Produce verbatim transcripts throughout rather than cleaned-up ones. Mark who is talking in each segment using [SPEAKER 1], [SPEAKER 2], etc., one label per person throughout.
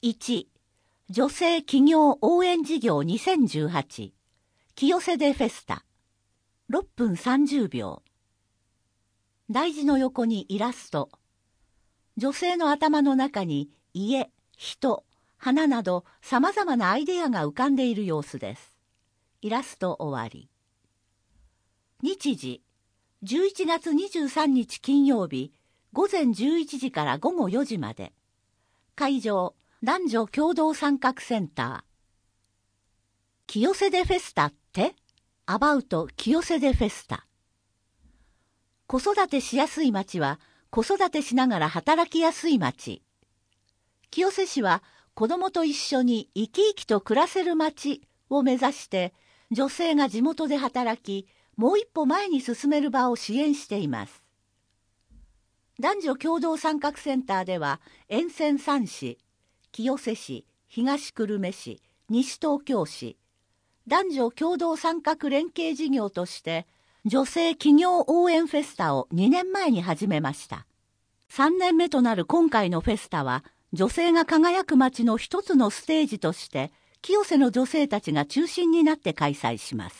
[SPEAKER 1] いち. 女性企業応援事業にせんじゅうはち清瀬でフェスタろっぷんさんじゅうびょう。大字の横にイラスト。女性の頭の中に家、人、花などさまざまなアイデアが浮かんでいる様子です。イラスト終わり。日時じゅういちがつにじゅうさんにち金曜日ごぜんじゅういちじからごごよじまで。会場男女共同参画センター。清瀬でフェスタってアバウト清瀬でフェスタ。子育てしやすい町は子育てしながら働きやすい町。清瀬市は子どもと一緒に生き生きと暮らせる町を目指して女性が地元で働きもう一歩前に進める場を支援しています。男女共同参画センターでは沿線さん市清瀬市、東久留米市、西東京市男女共同参画連携事業として女性企業応援フェスタをにねんまえに始めました。さんねんめとなる今回のフェスタは女性が輝く街の一つのステージとして清瀬の女性たちが中心になって開催します。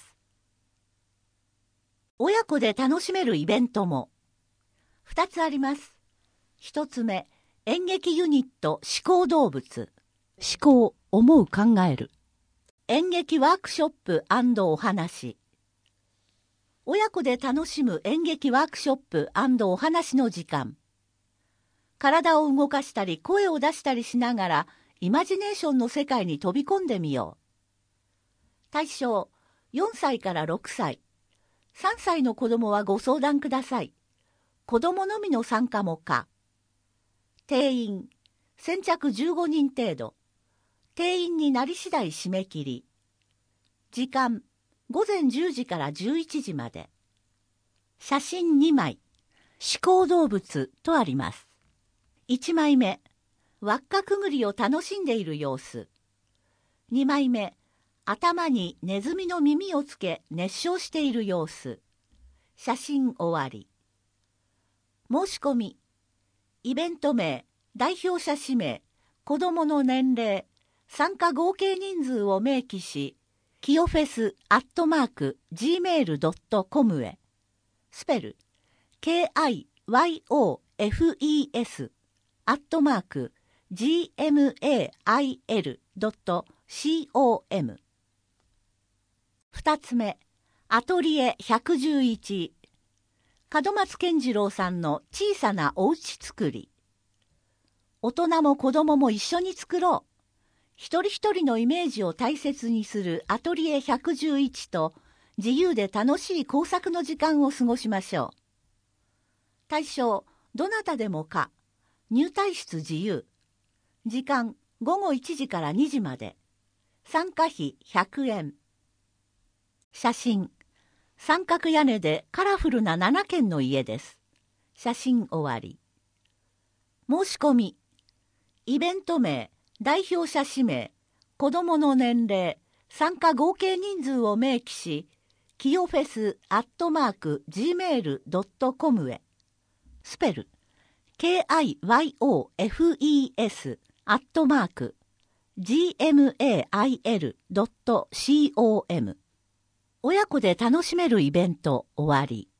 [SPEAKER 1] 親子で楽しめるイベントもふたつあります。ひとつめ、演劇ユニット思考動物。思考、思う、考える。演劇ワークショップ&お話。親子で楽しむ演劇ワークショップ&お話の時間。体を動かしたり声を出したりしながらイマジネーションの世界に飛び込んでみよう。対象よんさいからろくさい。さんさいの子供はご相談ください。子供のみの参加も可。定員先着じゅうごにん程度。定員になり次第締め切り。時間ごぜんじゅうじからじゅういちじまで。写真にまい。思考動物とあります。いちまいめ、輪っかくぐりを楽しんでいる様子。にまいめ、頭にネズミの耳をつけ熱唱している様子。写真終わり。申し込み。イベント名、代表者氏名、子どもの年齢、参加合計人数を明記し、キヨフェスアットマーク ジーメールドットコム へ。スペル、ケーアイワイオーエフイーエス アットマーク ジーエムエーアイエルドットコム。二つ目、アトリエひゃくじゅういち。門松健次郎さんの小さなおうち作り。大人も子供も一緒に作ろう。一人一人のイメージを大切にするアトリエひゃくじゅういちと自由で楽しい工作の時間を過ごしましょう。対象、どなたでも可。入退室自由。時間、ごごいちじからにじまで。参加費ひゃくえん。写真、三角屋根でカラフルなななけんの家です。写真終わり。申し込み。イベント名、代表者氏名、子どもの年齢、参加合計人数を明記し、キヨフェスアットマーク ジーメールドットコム へ。スペル、ケーアイワイオーエフイーエス アットマーク ジーエムエーアイエルドットコム。親子で楽しめるイベント終わり。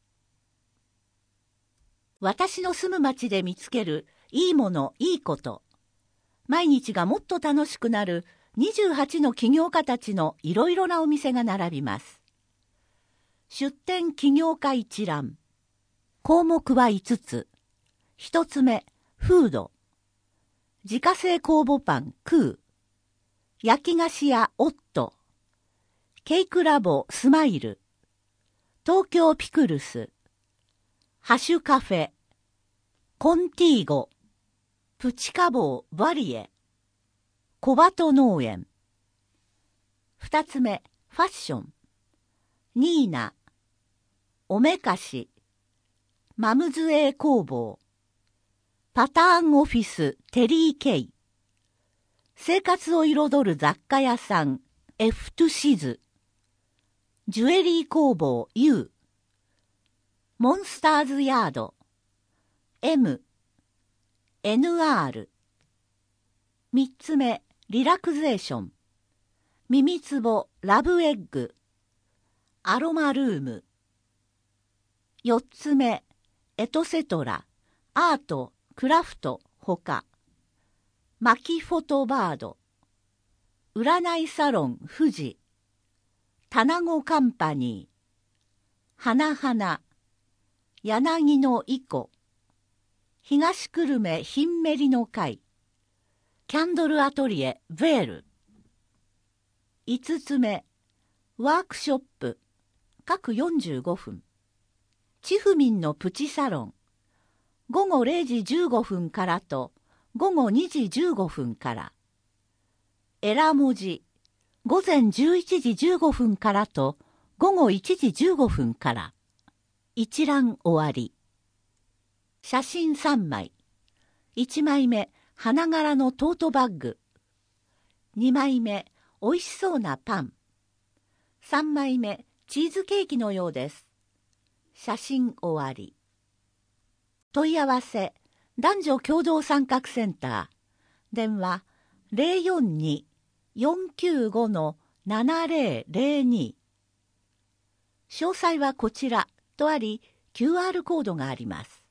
[SPEAKER 1] 私の住む町で見つけるいいものいいこと。毎日がもっと楽しくなるにじゅうはちの起業家たちのいろいろなお店が並びます。出店起業家一覧。項目はいつつ。ひとつめ、フード。自家製酵母パンクー。焼き菓子屋オット。ケークラボスマイル。東京ピクルス。ハシュカフェ。コンティーゴ。プチカボーバリエ。小鳩農園。二つ目、ファッション。ニーナ。おめかし。マムズエー工房。パターンオフィステリーケイ。生活を彩る雑貨屋さんエフトゥシズ。ジュエリー工房 U。モンスターズヤード M。エヌアール。 みっつめ、リラクゼーション。耳つぼ、ラブエッグ。アロマルーム。よっつめ、エトセトラ。アート、クラフト、ほか。マキフォトバード。占いサロン、富士。卵カンパニー。花々。柳のいこ。東久留米ひんめりの会。キャンドルアトリエヴェール。いつつめ、ワークショップ各よんじゅうごふん。チフミンのプチサロンごごれいじじゅうごふんからとごごにじじゅうごふんから。エラ文字ごぜんじゅういちじじゅうごふんからとごごいちじじゅうごふんから。一覧終わり。写真さんまい。いちまいめ、花柄のトートバッグ。にまいめ、おいしそうなパン。さんまいめ、チーズケーキのようです。写真終わり。問い合わせ、男女共同参画センター。電話、ゼロよんに よんきゅうご ななゼロゼロに。詳細はこちらとあり、キューアール コードがあります。